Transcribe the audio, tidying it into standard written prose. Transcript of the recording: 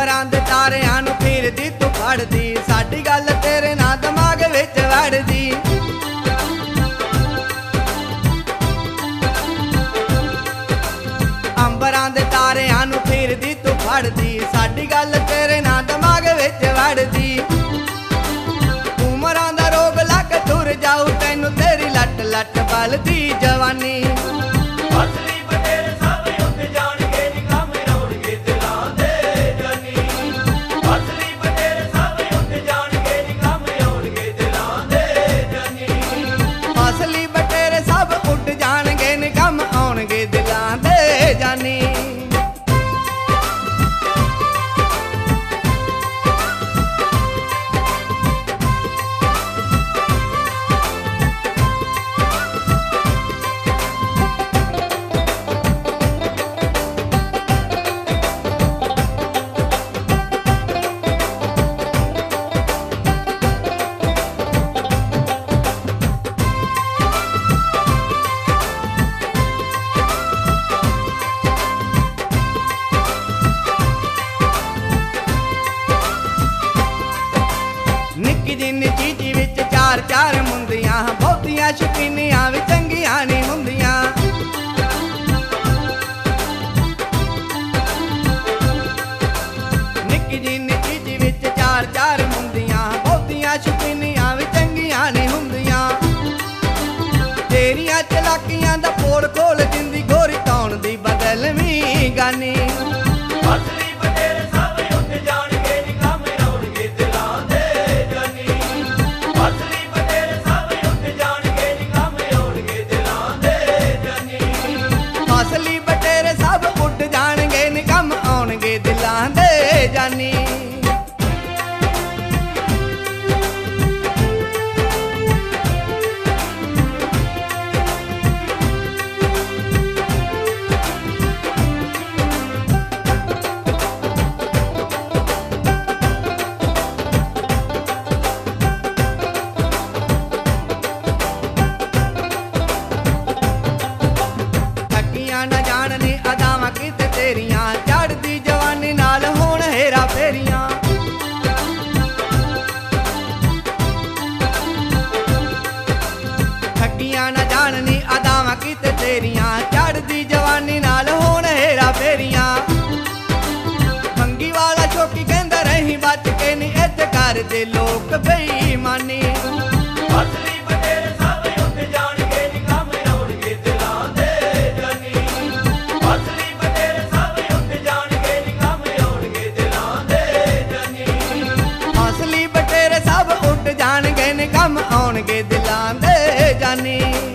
ਅੰਬਰਾਂ ਦੇ ਤਾਰਿਆਂ ਨੂੰ ਫੇਰਦੀ ਤੂੰ ਫੜਦੀ, ਸਾਡੀ ਗੱਲ ਤੇਰੇ ਨਾਲ ਦਿਮਾਗ ਵਿੱਚ ਵੜਦੀ। ਅੰਬਰਾਂ ਦੇ ਤਾਰਿਆਂ ਨੂੰ ਫੇਰਦੀ ਤੂੰ ਫੜਦੀ, ਸਾਡੀ ਗੱਲ ਤੇਰੇ ਨਾਲ ਦਿਮਾਗ ਵਿੱਚ ਵੜਦੀ। ਉਮਰਾਂ ਦਾ ਰੋਗ ਲੱਗ ਤੁਰ ਜਾਊ ਤੈਨੂੰ ਤੇਰੀ ਲੱਟ ਲੱਟ ਬਲਦੀ ਜਵਾਨੀ। ਅਸਲੀ ਬਟੇਰੇ ਸਭ ਉੱਠ ਜਾਣਗੇ ਨੀ ਕੰਮ ਆਉਣਗੇ ਦਿਲਾਂ ਦੇ ਜਾਨੀ। ਅਸਲੀ ਬਟੇਰੇ ਸਭ ਉੱਠ ਜਾਣਗੇ ਨੀ ਕੰਮ ਆਉਣਗੇ ਦਿਲਾਂ ਦੇ ਜਾਨੀ। ਅਸਲੀ ਬਟੇਰੇ ਸਭ ਉੱਡ ਜਾਣਗੇ ਨੀ ਕੰਮ ਆਉਣਗੇ ਦਿਲਾਂ ਦੇ ਜਾਨੀ। ਨਿੱਕੀ ਜਿੰਨੀ ਚੀਜ਼ੀ ਵਿੱਚ ਚਾਰ ਚਾਰ ਮੁੰਦੀਆਂ, ਬਹੁਤੀਆਂ ਸ਼ੌਕੀਨੀਆਂ ਵੀ ਚੰਗੀਆਂ ਨਹੀਂ ਹੁੰਦੀਆਂ। ਨਿੱਕੀ ਜਿੰਨੀ ਚੀਜ਼ੀ ਵਿੱਚ ਚਾਰ ਚਾਰ ਮੁੰਦੀਆਂ, ਬਹੁਤੀਆਂ ਸ਼ੌਕੀਨੀਆਂ ਵੀ ਚੰਗੀਆਂ ਨਹੀਂ ਹੁੰਦੀਆਂ। ਤੇਰੀਆਂ ਚਲਾਕੀਆਂ ਦਾ ਪੋੜ ਖੋਲ ਦਿੰਦੀ ਗੋਰੀ ਤੌਣ ਦੀ ਬਦਲਵੀਂ ਗਾਨੀ। ਅਸਲੀ ਬਟੇਰੇ ਸਭ ਉੱਠ ਜਾਣਗੇ ਨੀ ਕੰਮ ਆਉਣਗੇ ਦਿਲਾਂ ਦੇ ਜਾਨੀ। ਅਸਲੀ ਬਟੇਰੇ ਸਭ ਉੱਠ ਜਾਣਗੇ ਨੀ ਕੰਮ ਆਉਣਗੇ ਦਿਲਾਂ ਦੇ ਜਾਨੀ। ਅਸਲੀ ਬਟੇਰੇ ਸਭ ਉੱਡ ਜਾਣਗੇ ਨੀ ਕੰਮ ਆਉਣਗੇ ਦਿਲਾਂ ਦੇ ਜਾਨੀ। ਠੱਗੀਆਂ ਨਾ ਜਾਣਨੀ ਅਦਾਵਾਂ ਕਿਤੇ ਤੇਰੀਆਂ, ਚੜ੍ਹਦੀ ਜਵਾਨੀ ਨਾਲ ਹੋਣ ਹੇਰਾ ਫੇਰੀਆਂ। ਠੱਗੀਆਂ ਨਾ ਜਾਣਨੀ ਅਦਾਵਾਂ ਕਿਤੇ ਤੇਰੀਆਂ, ਚੜ੍ਹਦੀ ਜਵਾਨੀ ਨਾਲ ਹੋਣ ਹੇਰਾ ਫੇਰੀਆਂ। ਮੰਗੀ ਵਾਲਾ ਚੌਕੀ ਕਹਿੰਦਾ ਰਹੀ ਬਚ ਕੇ ਨੀ ਇੱਥੇ ਕਰਦੇ ਲੋਕ ਬੇਈਮਾਨੀ। ਅਸਲੀ ਬਟੇਰੇ ਸਭ ਉੱਠ ਜਾਣਗੇ ਨੀ ਕੰਮ ਆਉਣਗੇ ਦਿਲਾਂ ਦੇ ਜਾਨੀ। ਅਸਲੀ ਬਟੇਰੇ ਸਭ ਉੱਠ ਜਾਣਗੇ ਨੀ ਕੰਮ ਆਉਣਗੇ ਦਿਲਾਂ ਦੇ ਜਾਨੀ। ਅਸਲੀ ਬਟੇਰੇ ਸਭ ਉੱਡ ਜਾਣਗੇ ਨੀ ਕੰਮ ਆਉਣਗੇ ਦਿਲਾਂ ਦੇ ਜਾਨੀ।